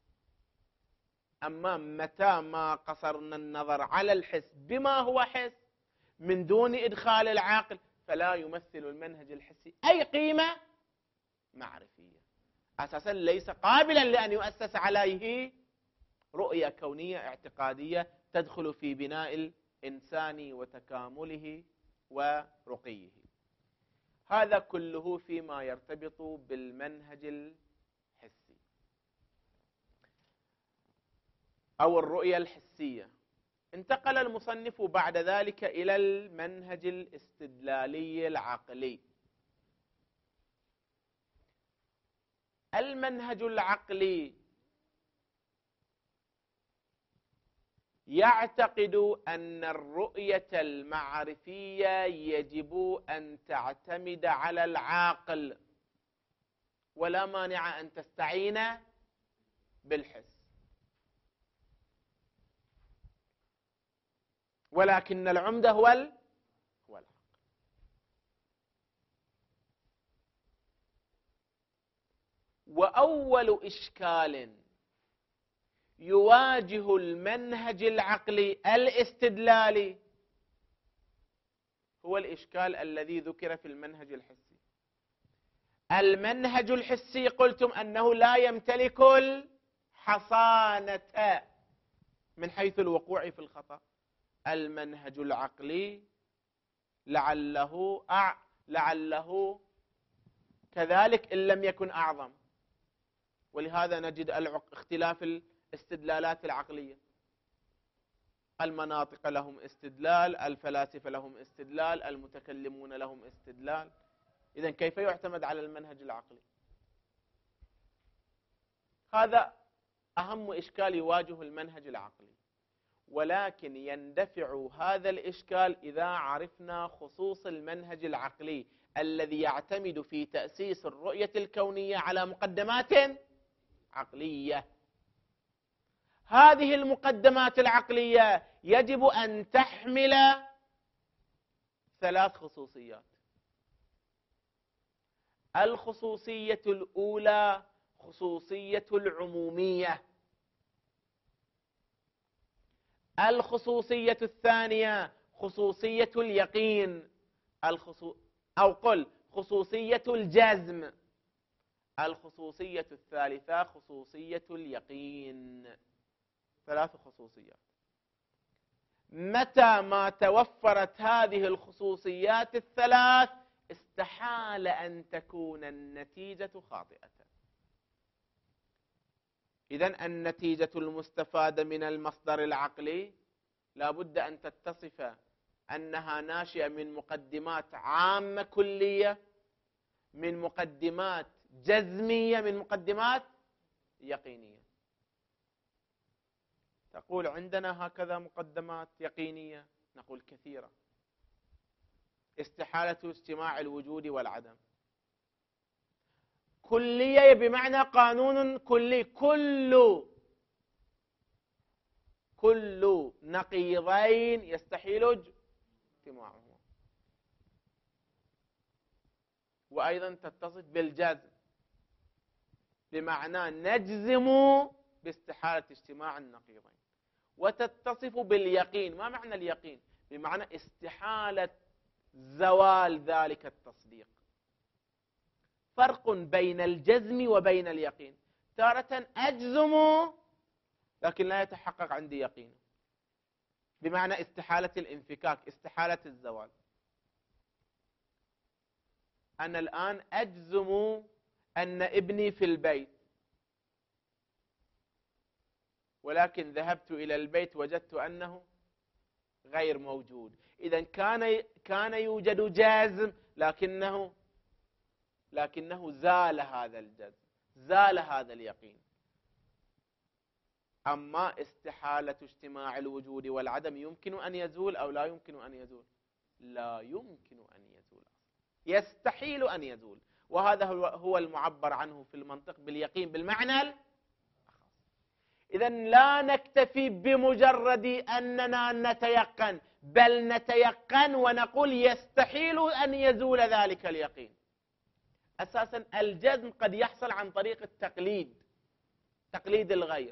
S1: أما متى ما قصرنا النظر على الحس بما هو حس من دون إدخال العقل، فلا يمثل المنهج الحسي أي قيمة معرفية، أساسا ليس قابلا لأن يؤسس عليه رؤية كونية اعتقادية تدخل في بناء الإنسان وتكامله ورقيه. هذا كله فيما يرتبط بالمنهج الحسي أو الرؤية الحسية. انتقل المصنف بعد ذلك إلى المنهج الاستدلالي العقلي. المنهج العقلي يعتقد أن الرؤية المعرفية يجب أن تعتمد على العقل، ولا مانع أن تستعين بالحس، ولكن العمدة هو العقل. وأول إشكال يواجه المنهج العقلي الاستدلالي هو الإشكال الذي ذكر في المنهج الحسي. المنهج الحسي قلتم أنه لا يمتلك الحصانة من حيث الوقوع في الخطأ. المنهج العقلي لعله كذلك إن لم يكن أعظم، ولهذا نجد اختلاف الاستدلالات العقلية. المناطق لهم استدلال، الفلاسفة لهم استدلال، المتكلمون لهم استدلال. إذن كيف يعتمد على المنهج العقلي؟ هذا أهم إشكال يواجه المنهج العقلي، ولكن يندفع هذا الإشكال إذا عرفنا خصوص المنهج العقلي الذي يعتمد في تأسيس الرؤية الكونية على مقدمات عقلية. هذه المقدمات العقلية يجب أن تحمل 3 خصوصيات. الخصوصية الأولى خصوصية العمومية. الخصوصية الثانية خصوصية اليقين، أو قل خصوصية الجزم. الخصوصية الثالثة خصوصية اليقين. 3 خصوصيات. متى ما توفرت هذه الخصوصيات ال3 استحال أن تكون النتيجة خاطئة. إذن النتيجة المستفادة من المصدر العقلي لا بد أن تتصف أنها ناشئة من مقدمات عامة كلية، من مقدمات جزمية، من مقدمات يقينية. تقول عندنا هكذا مقدمات يقينية، نقول كثيرة. استحالة اجتماع الوجود والعدم. كلية بمعنى قانون كلي، كل نقيضين يستحيل اجتماعهما. وأيضا تتصف بالجزم بمعنى نجزم باستحالة اجتماع النقيضين. وتتصف باليقين. ما معنى اليقين؟ بمعنى استحالة زوال ذلك التصديق. فرق بين الجزم وبين اليقين. تارة أجزم لكن لا يتحقق عندي يقين، بمعنى استحالة الانفكاك، استحالة الزوال. أنا الآن أجزم أن ابني في البيت، ولكن ذهبت إلى البيت وجدت أنه غير موجود. إذن كان يوجد جازم، لكنه زال هذا الجزم، زال هذا اليقين. أما استحالة اجتماع الوجود والعدم يمكن أن يزول أو لا يمكن أن يزول؟ لا يمكن أن يزول، يستحيل أن يزول. وهذا هو المعبر عنه في المنطق باليقين بالمعنى الأخص. إذا لا نكتفي بمجرد أننا نتيقن، بل نتيقن ونقول يستحيل أن يزول ذلك اليقين. أساسا الجزم قد يحصل عن طريق التقليد، تقليد الغير.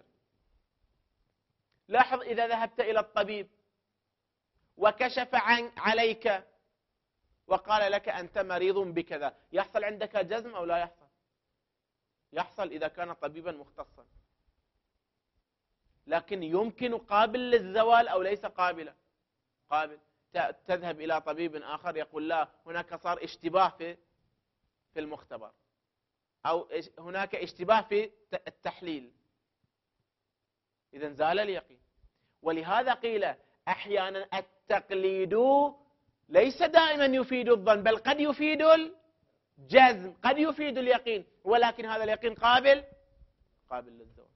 S1: لاحظ إذا ذهبت إلى الطبيب وكشف عليك وقال لك أنت مريض بكذا، يحصل عندك جزم أو لا يحصل؟ يحصل إذا كان طبيبا مختصا. لكن يمكن قابل للزوال أو ليس قابلا؟ قابل. تذهب إلى طبيب آخر يقول لا، هناك صار اشتباه في المختبر، أو هناك اشتباه في التحليل، إذا زال اليقين. ولهذا قيل أحيانا التقليد ليس دائما يفيد الظن، بل قد يفيد الجزم، قد يفيد اليقين، ولكن هذا اليقين قابل للزوال.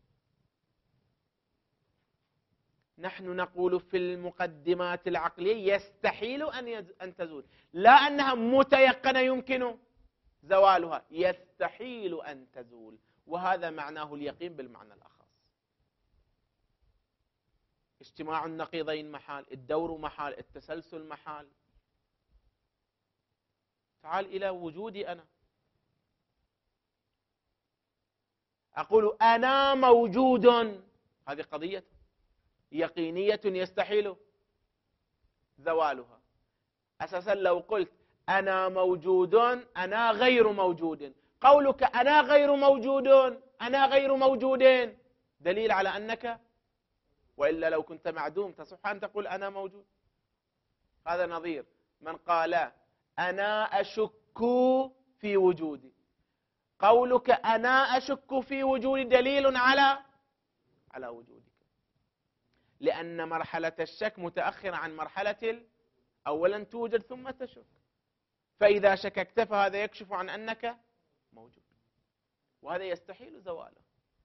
S1: نحن نقول في المقدمات العقلية يستحيل أن تزول، لا أنها متيقنة يمكن زوالها، يستحيل أن تزول، وهذا معناه اليقين بالمعنى الأخص. اجتماع النقيضين محال، الدور محال، التسلسل محال. تعال إلى وجودي أنا، أقول أنا موجود، هذه قضية يقينية يستحيل زوالها. أساسا لو قلت أنا موجود أنا غير موجود، قولك أنا غير موجود أنا غير موجود دليل على أنك، وإلا لو كنت معدوم تصح أن تقول أنا موجود. هذا نظير من قال أنا أشك في وجودي، قولك أنا أشك في وجودي دليل على وجودك، لأن مرحلة الشك متأخرة عن مرحلة أولا توجد ثم تشك، فإذا شككت فهذا يكشف عن أنك موجود، وهذا يستحيل زواله.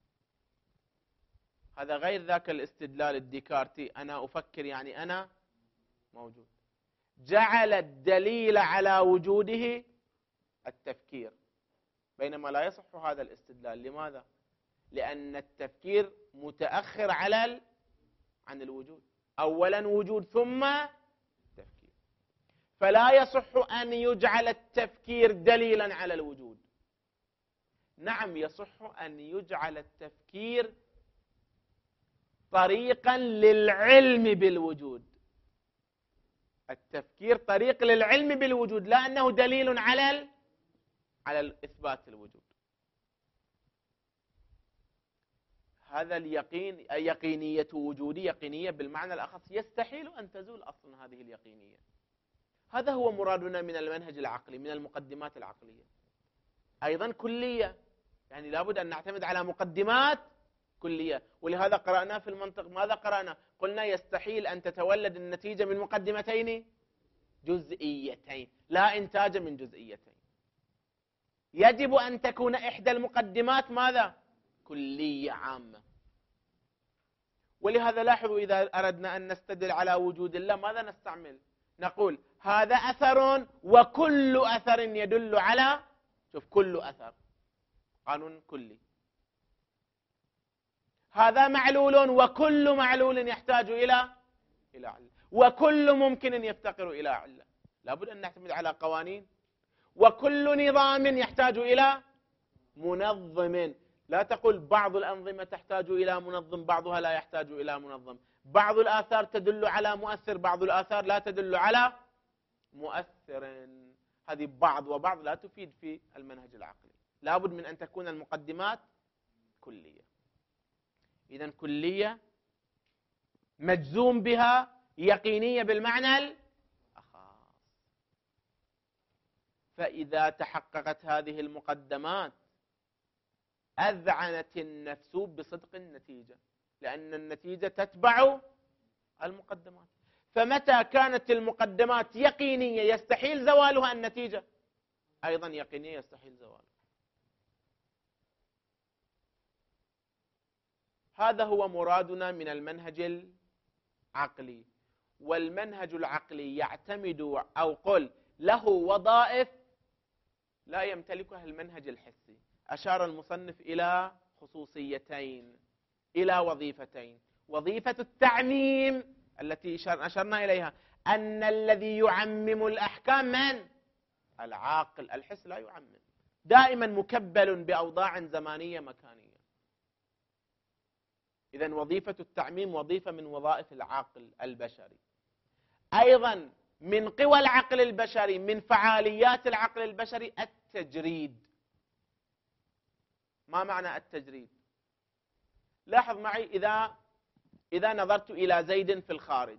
S1: هذا غير ذاك الاستدلال الديكارتي أنا أفكر يعني أنا موجود، جعل الدليل على وجوده التفكير، بينما لا يصح هذا الاستدلال. لماذا؟ لأن التفكير متأخر عن الوجود، أولا وجود ثم تفكير، فلا يصح أن يجعل التفكير دليلا على الوجود. نعم يصح أن يجعل التفكير طريقا للعلم بالوجود، التفكير طريق للعلم بالوجود، لا أنه دليل على إثبات الوجود. هذا اليقين، يقينية وجودي، يقينية بالمعنى الأخص، يستحيل أن تزول أصلا هذه اليقينية. هذا هو مرادنا من المنهج العقلي، من المقدمات العقلية. أيضا كلية، يعني لابد أن نعتمد على مقدمات كلية. ولهذا قرأنا في المنطق، ماذا قرأنا؟ قلنا يستحيل أن تتولد النتيجة من مقدمتين جزئيتين، لا إنتاج من جزئيتين. يجب أن تكون إحدى المقدمات ماذا؟ كلية عامة. ولهذا لاحظوا إذا أردنا أن نستدل على وجود الله ماذا نستعمل؟ نقول هذا أثر وكل أثر يدل على، شوف كل أثر قانون كلي. هذا معلول وكل معلول يحتاج إلى علة، وكل ممكن يفتقر إلى علة. لابد أن نعتمد على قوانين. وكل نظام يحتاج إلى منظم، لا تقل بعض الأنظمة تحتاج إلى منظم بعضها لا يحتاج إلى منظم، بعض الآثار تدل على مؤثر بعض الآثار لا تدل على مؤثر. هذه بعض وبعض لا تفيد في المنهج العقلي، لابد من أن تكون المقدمات كلية. إذن كلية مجزوم بها، يقينية بالمعنى الأخص. فإذا تحققت هذه المقدمات أذعنت النفس بصدق النتيجة، لأن النتيجة تتبع المقدمات. فمتى كانت المقدمات يقينية يستحيل زوالها، النتيجة أيضا يقينية يستحيل زوالها. هذا هو مرادنا من المنهج العقلي. والمنهج العقلي يعتمد، أو قل له وظائف لا يمتلكها المنهج الحسي. أشار المصنف إلى خصوصيتين. إلى وظيفتين. وظيفة التعميم التي أشرنا إليها، أن الذي يعمم الأحكام من؟ العاقل. الحس لا يعمم، دائما مكبل بأوضاع زمانية مكانية. إذن وظيفة التعميم وظيفة من وظائف العقل البشري. أيضا من قوى العقل البشري، من فعاليات العقل البشري التجريد. ما معنى التجريد؟ لاحظ معي، إذا نظرت إلى زيد في الخارج،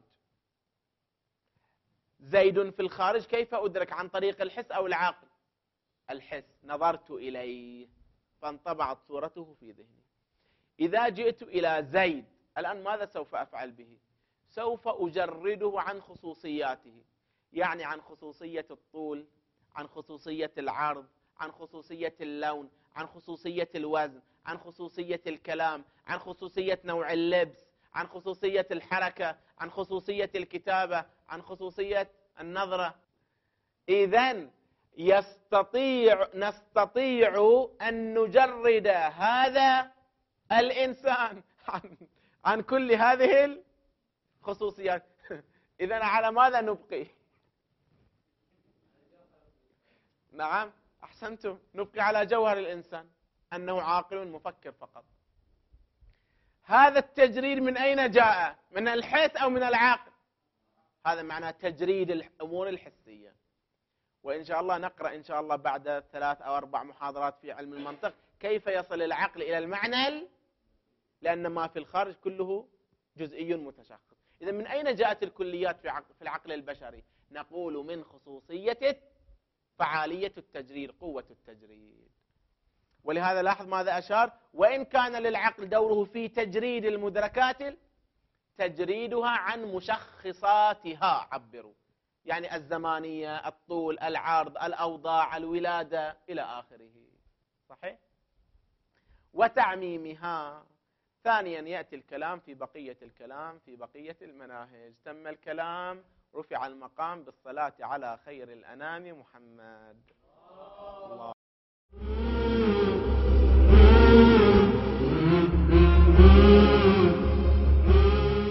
S1: زيد في الخارج كيف أدرك؟ عن طريق الحس أو العقل؟ الحس. نظرت إليه فانطبعت صورته في ذهني. إذا جئت إلى زيد الآن ماذا سوف أفعل به؟ سوف أجرده عن خصوصياته، يعني عن خصوصية الطول، عن خصوصية العرض، عن خصوصية اللون، عن خصوصية الوزن، عن خصوصية الكلام، عن خصوصية نوع اللبس، عن خصوصية الحركة، عن خصوصية الكتابة، عن خصوصية النظرة. إذن نستطيع أن نجرد هذا الإنسان عن كل هذه الخصوصيات. إذن على ماذا نبقي؟ نعم، أحسنتم، نبقي على جوهر الإنسان، أنه عاقل مفكر فقط. هذا التجريد من أين جاء؟ من الحس أو من العقل؟ هذا معنى تجريد الأمور الحسية. وإن شاء الله نقرأ إن شاء الله بعد 3 أو 4 محاضرات في علم المنطق كيف يصل العقل إلى المعنى، لأن ما في الخارج كله جزئي متشخص. إذا من أين جاءت الكليات في العقل البشري؟ نقول من خصوصية فعالية التجريد، قوة التجريد. ولهذا لاحظ ماذا أشار: وإن كان للعقل دوره في تجريد المدركات، تجريدها عن مشخصاتها، عبروا، يعني الزمانية، الطول، العرض، الأوضاع، الولادة إلى آخره. صحيح؟ وتعميمها. ثانيا يأتي الكلام في بقية الكلام في بقية المناهج. تم الكلام، رفع المقام بالصلاة على خير الأنام محمد. الله